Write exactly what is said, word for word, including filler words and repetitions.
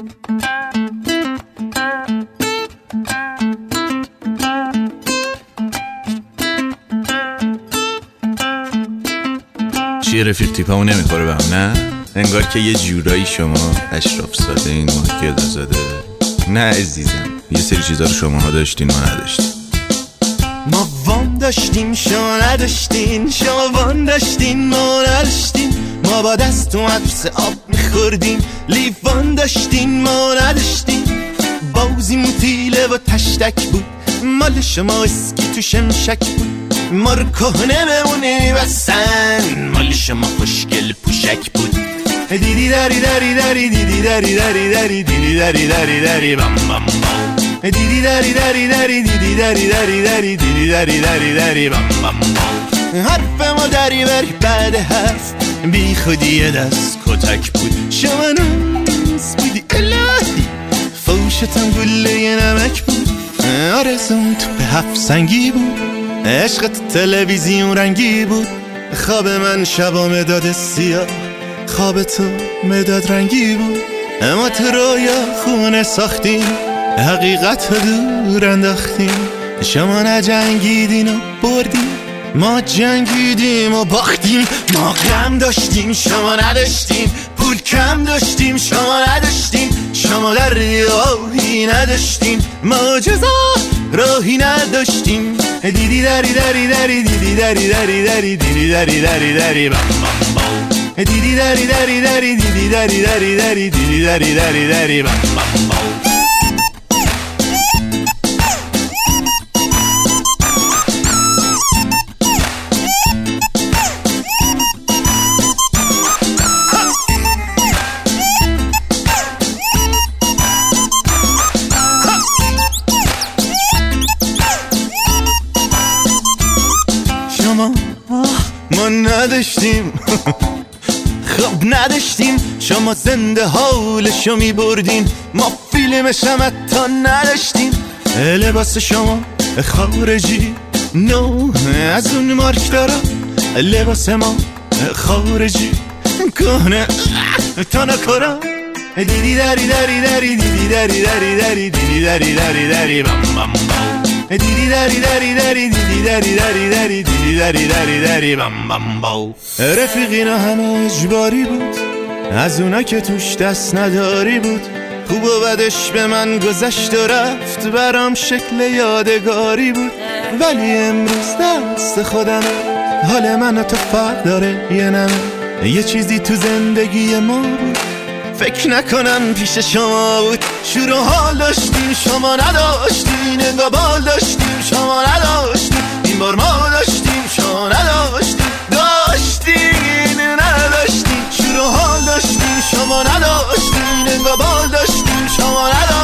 چیه رفیق تیپمو نمیخوره بهم نه؟ انگار که یه جورایی شما اشراف زاده این ما گدا زاده. نه عزیزم، یه سری چیزا رو شماها داشتین ما نداشتیم. ما وام داشتیم شما نداشتین، شما وام داشتین ما نداشتین. ما با دست و عدس آب میخوردیم، لیوان داشتین ما نداشتین. بازی موتیله و تشتک بود، مال شما اسکی تو شمشک بود. ما رو کهنه بمونی بسن، مال شما خوشگل پوشک بود. دیدی داری داری داری دیدی داری داری داری دیدی داری داری داری بام بام بام. دیدی داری داری داری دیدی داری داری داری دیدی داری داری داری بام بام بام. حرف ما داری بری بعد حرف، بی خودی دست کتک بود. شما ناز بودی الهی، فوشتم گله نمک بود. آرزوم تو به هفت سنگی بود، عشقت تلویزیون رنگی بود. خواب من شبا مداد سیاه، خواب تو مداد رنگی بود. اما تو رویا خونه ساختیم، حقیقت رو دور انداختیم. شما نجنگیدین و بردیم، ما جنگیدیم و باختیم. ما غم داشتیم شما نداشتیم، پول کم داشتیم شما نداشتیم. شما در راهی نداشتیم، ما جزا راهی نداشتیم. دیدی داری داری داری دیدی داری داری داری دیدی داری داری داری بام بام بام. دیدی داری داری داری دیدی داری داری داری دیدی داری داری داری بام بام بام. ما نداشتیم خب نداشتیم، شما زنده حالشو می بردین. ما فیلمش هم حتی نداشتیم. لباس شما خارجی نو از اون مارک دارم، لباس ما خارجی کهنه تا نکارم. دیدی داری داری داری دیدی داری داری داری دیدی داری داری داری بام بام بام. دیدی داری داری داری دیدی داری داری داری دیدی داری داری داری بام بام بام. رفیقینا همه اجباری بود، از اونا که توش دست نداری بود. خوب و بدش به من گذشت و رفت، برام شکل یادگاری بود. ولی امروز دست خودمه، حال من و تو فرق داره یه نمه. یه چیزی تو زندگی ما بود، فکر نکنم پیش شما بود. شور و حال داشتیم شما نداشتین، انگار بال داشتیم شما نداشتین. این بار ما داشتیم شما نداشتین، داشتین نداشتین. شور و حال داشتیم شما نداشتین، انگار بال داشتیم شما نداشتین.